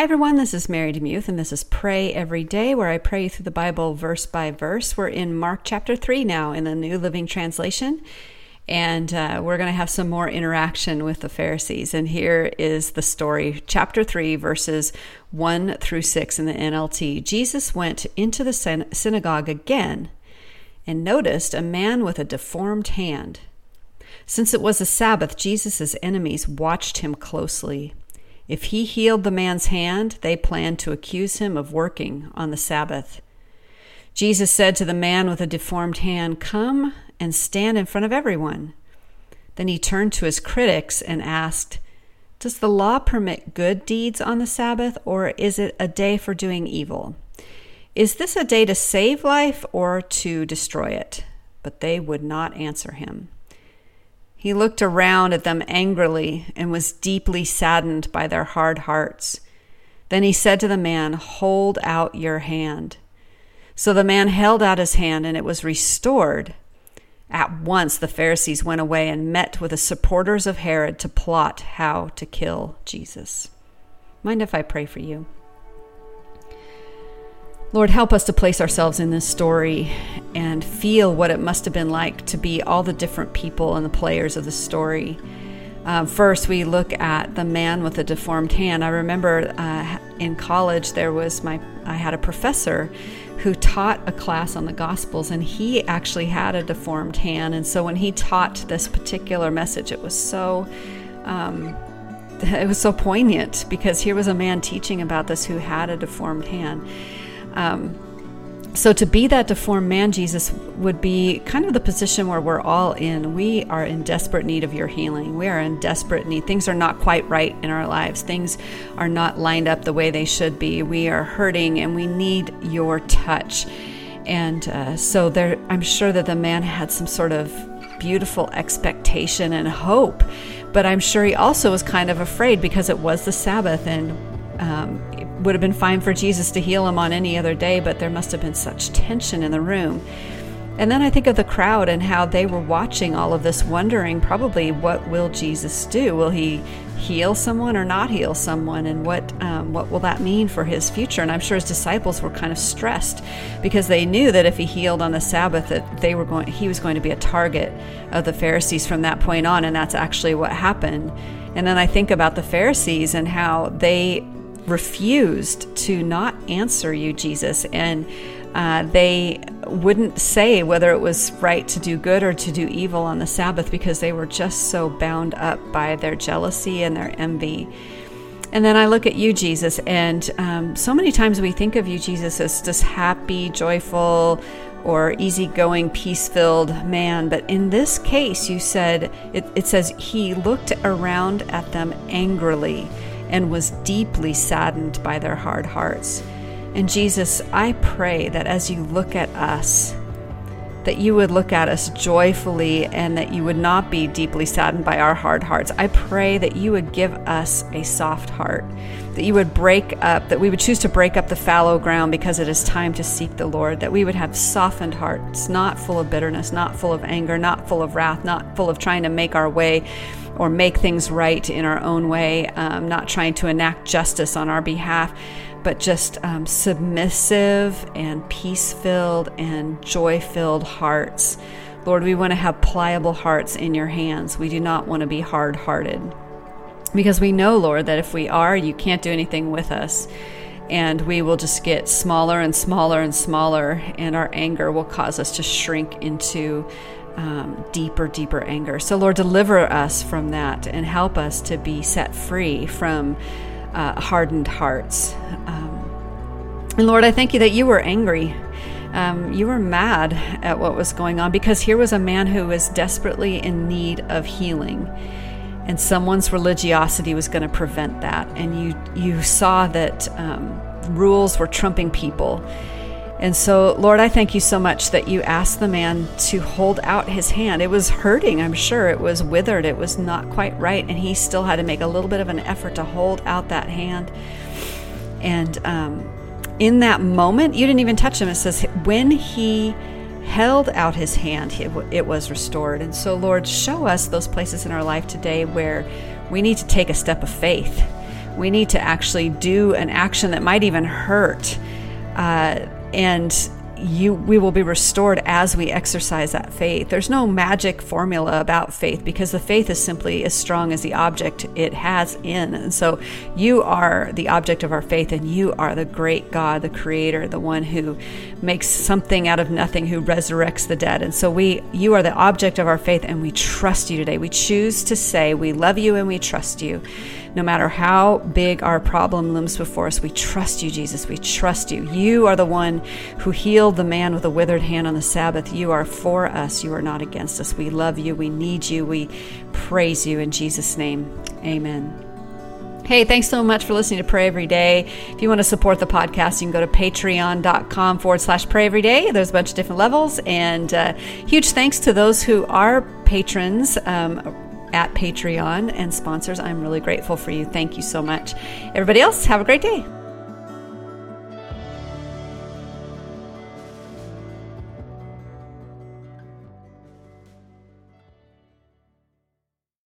everyone, this is Mary DeMuth, and this is Pray Every Day, where I pray through the Bible verse by verse. We're in Mark chapter 3 now in the New Living Translation, and we're going to have some more interaction with the Pharisees. And here is the story, chapter 3, verses 1 through 6 in the NLT. Jesus went into the synagogue again and noticed a man with a deformed hand. Since it was a Sabbath, Jesus' enemies watched him closely. If he healed the man's hand, they planned to accuse him of working on the Sabbath. Jesus said to the man with a deformed hand, "Come and stand in front of everyone." Then he turned to his critics and asked, "Does the law permit good deeds on the Sabbath, or is it a day for doing evil? Is this a day to save life or to destroy it?" But they would not answer him. He looked around at them angrily and was deeply saddened by their hard hearts. Then he said to the man, "Hold out your hand." So the man held out his hand, and it was restored. At once the Pharisees went away and met with the supporters of Herod to plot how to kill Jesus. Mind if I pray for you? Lord, help us to place ourselves in this story and feel what it must have been like to be all the different people and the players of the story. First, we look at the man with a deformed hand. I remember in college I had a professor who taught a class on the Gospels, and he actually had a deformed hand. And so when he taught this particular message, it was so poignant, because here was a man teaching about this who had a deformed hand. So to be that deformed man, Jesus, would be kind of the position where we're all in. We are in desperate need of your healing. We are in desperate need. Things are not quite right in our lives. Things are not lined up the way they should be. We are hurting and we need your touch. And so I'm sure that the man had some sort of beautiful expectation and hope, but I'm sure he also was kind of afraid because it was the Sabbath, and it would have been fine for Jesus to heal him on any other day, but there must have been such tension in the room. And then I think of the crowd and how they were watching all of this, wondering probably, what will Jesus do? Will he heal someone or not heal someone? And what will that mean for his future? And I'm sure his disciples were kind of stressed, because they knew that if he healed on the Sabbath, that he was going to be a target of the Pharisees from that point on. And that's actually what happened. And then I think about the Pharisees and how they refused to not answer you, Jesus, and they wouldn't say whether it was right to do good or to do evil on the Sabbath, because they were just so bound up by their jealousy and their envy. And then I look at you, Jesus, and so many times we think of you, Jesus, as this happy, joyful, or easygoing, peace-filled man. But in this case, you said, it says, he looked around at them angrily and was deeply saddened by their hard hearts. And Jesus, I pray that as you look at us, that you would look at us joyfully, and that you would not be deeply saddened by our hard hearts. I pray that you would give us a soft heart, that you would that we would choose to break up the fallow ground, because it is time to seek the Lord, that we would have softened hearts, not full of bitterness, not full of anger, not full of wrath, not full of trying to make our way or make things right in our own way, not trying to enact justice on our behalf, but just submissive and peace-filled and joy-filled hearts. Lord, we want to have pliable hearts in your hands. We do not want to be hard-hearted, because we know, Lord, that if we are, you can't do anything with us, and we will just get smaller and smaller and smaller, and our anger will cause us to shrink into deeper anger. So Lord, deliver us from that and help us to be set free from hardened hearts. And Lord, I thank you that you were angry. You were mad at what was going on, because here was a man who was desperately in need of healing, and someone's religiosity was going to prevent that. And you saw that rules were trumping people. And so, Lord, I thank you so much that you asked the man to hold out his hand. It was hurting, I'm sure. It was withered. It was not quite right. And he still had to make a little bit of an effort to hold out that hand. And in that moment, you didn't even touch him. It says, when he held out his hand, it was restored. And so, Lord, show us those places in our life today where we need to take a step of faith, We need to actually do an action that might even hurt. And we will be restored as we exercise that faith. There's no magic formula about faith, because the faith is simply as strong as the object it has in. And so you are the object of our faith, and you are the great God, the creator, the one who makes something out of nothing, who resurrects the dead. And so you are the object of our faith, and we trust you today. We choose to say we love you and we trust you. No matter how big our problem looms before us, we trust you, Jesus. We trust you. You are the one who healed the man with a withered hand on the Sabbath. You are for us. You are not against us. We love you. We need you. We praise you in Jesus' name. Amen. Hey, thanks so much for listening to Pray Every Day. If you want to support the podcast, you can go to patreon.com/prayeveryday. There's a bunch of different levels. And huge thanks to those who are patrons at Patreon and sponsors. I'm really grateful for you. Thank you so much. Everybody else, have a great day.